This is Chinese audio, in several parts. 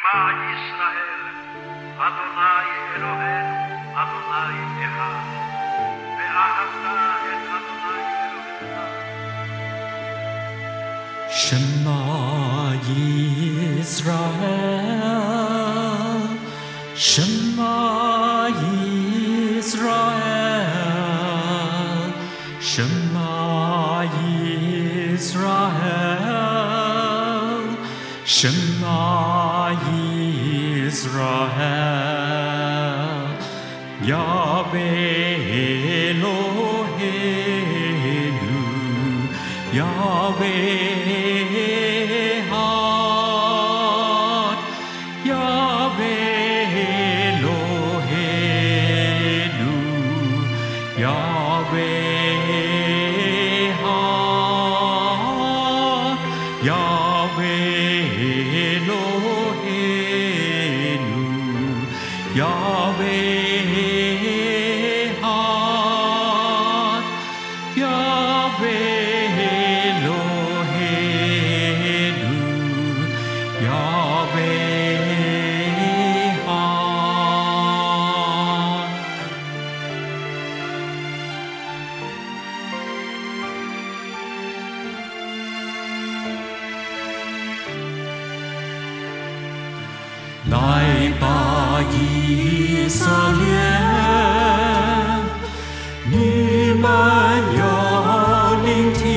ישראל, אדוני אלוהינו, אדוני אחד, ואהבת את אדוני אלוהיך. 什么以色列？什么以色列？什么以色列？什么以色列？亚贝罗黑鲁，亚贝。来吧，以色列，你们要聆听；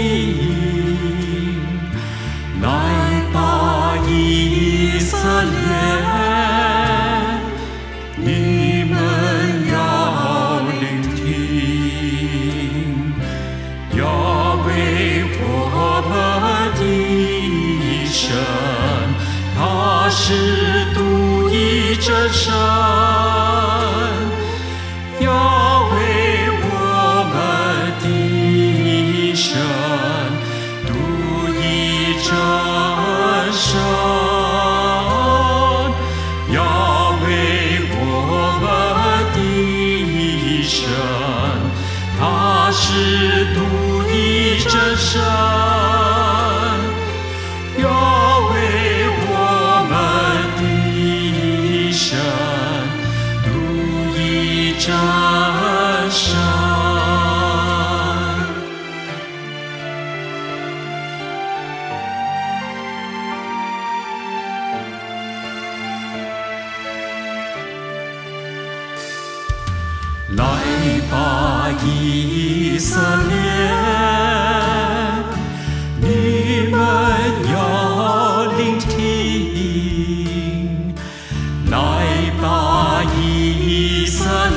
来吧，以色列，你们要聆听。要为我们的神，他是真神，要为我们的神独一真神，要为我们的神，他是独一真神。真神，来吧，以色列，你们要聆听；来吧，以色列。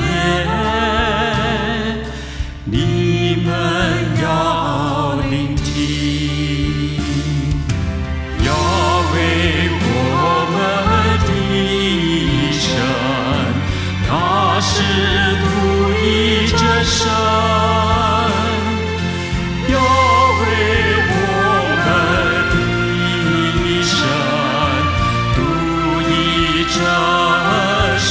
你们要聆听，要为我们的神，他是独一真神，要为我们的神独一真神。